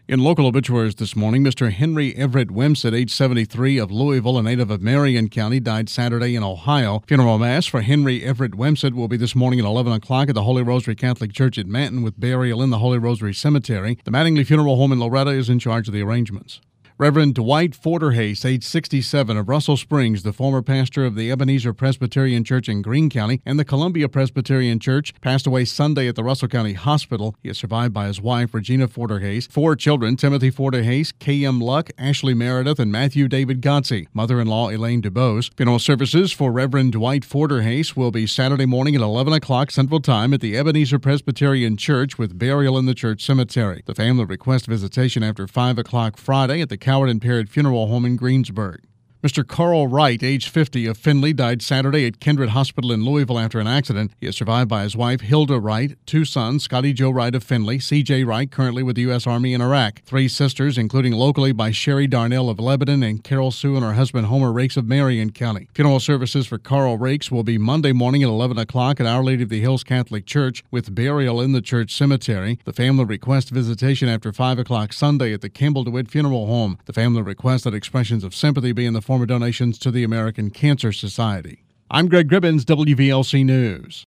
In local obituaries this morning, Mr. Henry Everett Wimsett, age 73, of Louisville, a native of Marion County, died Saturday in Ohio. Funeral mass for Henry Everett Wimsett will be this morning at 11 o'clock at the Holy Rosary Catholic Church at Manton, with burial in the Holy Rosary Cemetery. The Mattingly Funeral Home in Loretta is in charge of the arrangements. Reverend Dwight Forderhase, age 67, of Russell Springs, the former pastor of the Ebenezer Presbyterian Church in Greene County and the Columbia Presbyterian Church, passed away Sunday at the Russell County Hospital. He is survived by his wife, Regina Forderhase, 4 children, Timothy Forderhase, K.M. Luck, Ashley Meredith, and Matthew David Gotze, mother-in-law Elaine DuBose. Funeral services for Reverend Dwight Forderhase will be Saturday morning at 11 o'clock Central Time at the Ebenezer Presbyterian Church, with burial in the church cemetery. The family requests visitation after 5 o'clock Friday at the Coward and Parrott Funeral Home in Greensburg. Mr. Carl Wright, age 50, of Findlay, died Saturday at Kindred Hospital in Louisville after an accident. He is survived by his wife, Hilda Wright, 2 sons, Scotty Joe Wright of Findlay, C.J. Wright, currently with the U.S. Army in Iraq, 3 sisters, including locally by Sherry Darnell of Lebanon and Carol Sue and her husband Homer Rakes of Marion County. Funeral services for Carl Rakes will be Monday morning at 11 o'clock at Our Lady of the Hills Catholic Church, with burial in the church cemetery. The family requests visitation after 5 o'clock Sunday at the Campbell DeWitt Funeral Home. The family requests that expressions of sympathy be in the form of donations to the American Cancer Society. I'm Greg Gribbins, WVLC News.